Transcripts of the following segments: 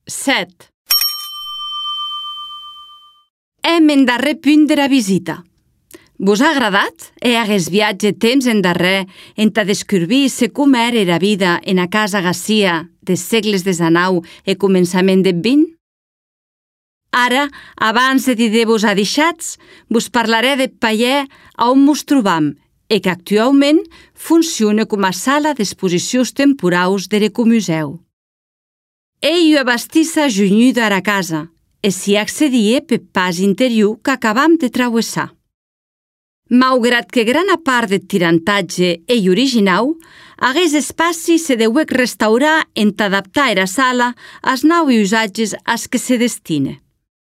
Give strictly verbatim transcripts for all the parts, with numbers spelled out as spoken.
set. Hem en darrer punt de la visita. Vos ha agradat e aguest viatge temps en darrer entà descobrir se com era era vida en a casa Garcia des segles desanau e començament deth vint? Ara, abans de dir-vos adixats, vos parlaré deth paller a on mos trobam e que actualment funciona com a sala d'exposicions temporaus der ecomuseu. Ei ua bastissa junhuda ara casa e s'hi accedia per pas interior que acabam de travessar. Malgrat que grana part deth tirantatge ei originau, aguest espaci se deuec restaurar entà adaptar era sala als naui usatges als que se destine.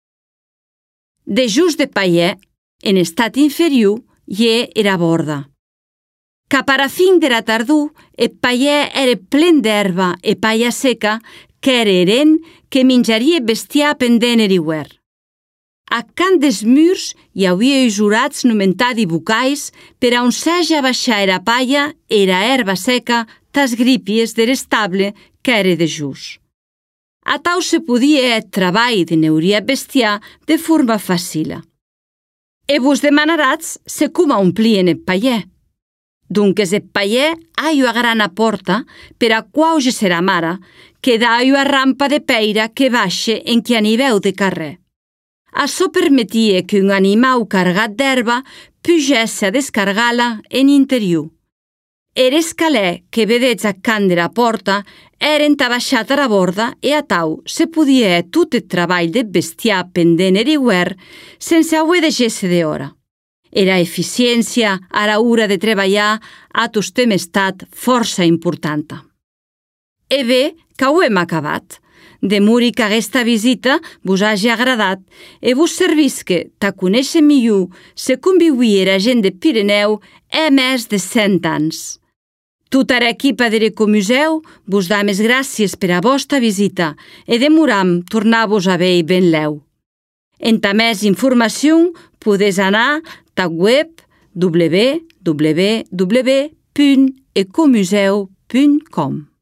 De just de paller, en estat inferior, hi era borda. Cap ara fin dera tardor, eth paller ere plen d'herba e paia seca qu'ère eren que minjarie bestiar pendent er hiuèr. A cant des murs hi auia usurats nomentadi bucais per a on seja baixar era paia era herba seca tas grípies der estable qu'ère de just. Atau se podia eth treball de neuria bestiar de forma facila. E vos demanaratz se coma omplien eth paller. Donques eth paller ha ua grana porta per a quauge sera mara que da ua rampa de peira que baixe en que aniveu de carrer. Açò permetie que un animau cargat d'herba pugesse a descargar-la en interior. Er escalè que vedetz a cant dera porta eren tabaixat a la borda e atau se podia tot eth treball de bestiar pendent er hiuèr sense auer de gesse de hora. Era eficiència a la hora de treballar a tostem estat força importanta. E bé que ho hem acabat. Demuri que aguesta visita vos hagi agradat e vos servisque t'a conèixer millor se conviuir era gent de Pirineu e més de cent anys. Tota era equipa der ecomuseu vos da més gràcies per a vostra visita e demoram tornar-vos a veir ben leu. Entà més informació podés anar ta web w w w punt ecomuseu punt com.